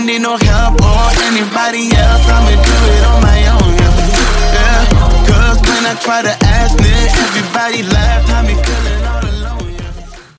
need no help or anybody else. I'ma do it on my own, yeah. Cause when I try to ask it, everybody